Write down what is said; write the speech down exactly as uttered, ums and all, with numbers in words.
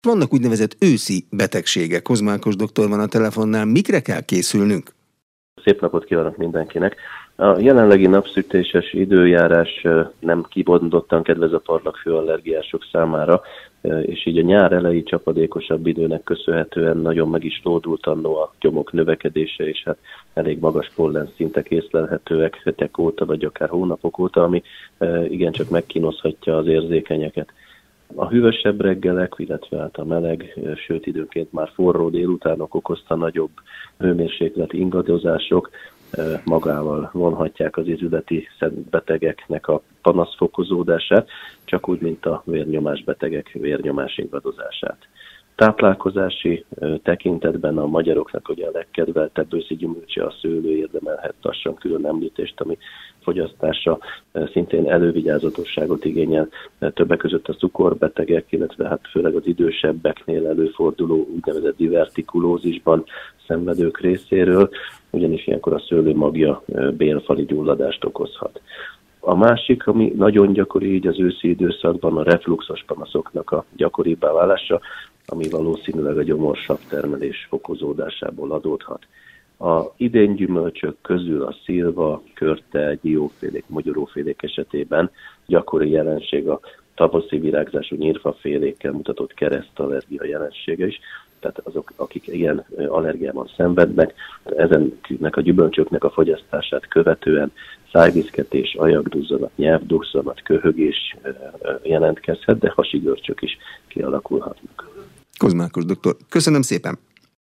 Vannak úgynevezett őszi betegségek. Kozmákos doktor van a telefonnál. Mikre kell készülnünk? Szép napot kívánok mindenkinek! A jelenlegi napsütéses időjárás nem kimondottan kedvez a parlagfőallergiások számára, és így a nyár elejé csapadékosabb időnek köszönhetően nagyon meg is lódult annó a gyomok növekedése, és hát elég magas pollen szintek észlelhetőek hetek óta, vagy akár hónapok óta, ami igencsak megkínozhatja az érzékenyeket. A hűvösebb reggelek, illetve hát a meleg, sőt időnként már forró délutánok okozta nagyobb hőmérséklet ingadozások magával vonhatják az izületi betegeknek a panaszfokozódását, csak úgy, mint a vérnyomás betegek vérnyomás ingadozását. Táplálkozási tekintetben a magyaroknak ugye a legkedveltebb őszi gyümölcse a szőlő, érdemelhet lassan külön említést, ami fogyasztása szintén elővigyázatosságot igényel, többek között a cukorbetegek, illetve hát főleg az idősebbeknél előforduló úgynevezett divertikulózisban szenvedők részéről, ugyanis ilyenkor a szőlő magja bélfali gyulladást okozhat. A másik, ami nagyon gyakori így az őszi időszakban, a refluxos panaszoknak a gyakoribbá válása, ami valószínűleg a gyomorsav termelés fokozódásából adódhat. A idén gyümölcsök közül a szilva, körte, diófélék, mogyorófélék esetében gyakori jelenség a tavaszi virágzású nyírfafélékkel mutatott keresztallergia jelensége is. Tehát azok, akik ilyen allergiában szenvednek, ezennek a gyümölcsöknek a fogyasztását követően szájviszketés, ajakduzzanat, nyelvduzzanat, köhögés jelentkezhet, de hasi görcsök is kialakulhatnak. Kozmákos doktor, köszönöm szépen!